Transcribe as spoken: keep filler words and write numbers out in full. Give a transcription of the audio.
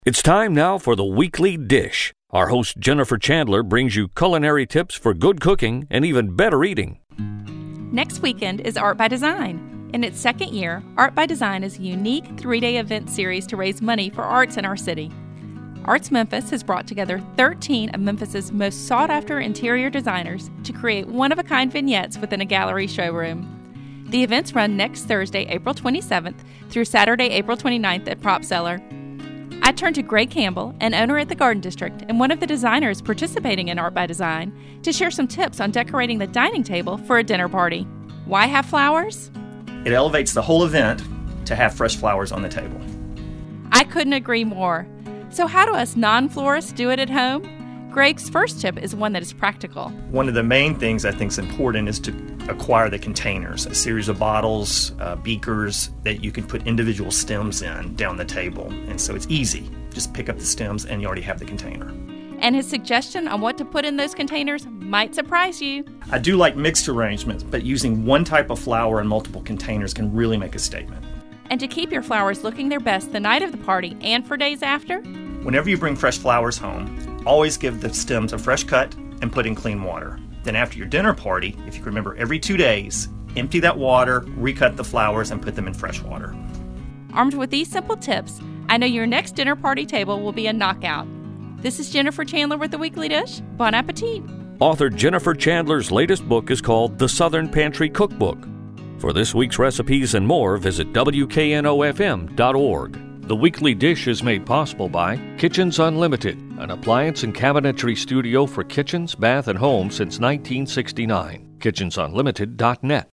It's time now for the Weekly Dish. Our host Jennifer Chandler brings you culinary tips for good cooking and even better eating. Next weekend is Art by Design. In its second year, Art by Design is a unique three-day event series to raise money for arts in our city. Arts Memphis has brought together thirteen of Memphis's most sought-after interior designers to create one-of-a-kind vignettes within a gallery showroom. The events run next Thursday, April twenty-seventh through Saturday, April twenty-ninth at Prop Cellar. I turned to Greg Campbell, an owner at the Garden District and one of the designers participating in Art by Design, to share some tips on decorating the dining table for a dinner party. Why have flowers? It elevates the whole event to have fresh flowers on the table. I couldn't agree more. So how do us non-florists do it at home? Greg's first tip is one that is practical. One of the main things I think is important is to acquire the containers, a series of bottles, uh, beakers that you can put individual stems in down the table. And so it's easy. Just pick up the stems and you already have the container. And his suggestion on what to put in those containers might surprise you. I do like mixed arrangements, but using one type of flower in multiple containers can really make a statement. And to keep your flowers looking their best the night of the party and for days after? Whenever you bring fresh flowers home, always give the stems a fresh cut and put in clean water. Then after your dinner party, if you remember, every two days, empty that water, recut the flowers, and put them in fresh water. Armed with these simple tips, I know your next dinner party table will be a knockout. This is Jennifer Chandler with the Weekly Dish. Bon appetit! Author Jennifer Chandler's latest book is called The Southern Pantry Cookbook. For this week's recipes and more, visit W K N O F M dot org. The Weekly Dish is made possible by Kitchens Unlimited, an appliance and cabinetry studio for kitchens, bath, and home since nineteen sixty-nine. kitchens unlimited dot net.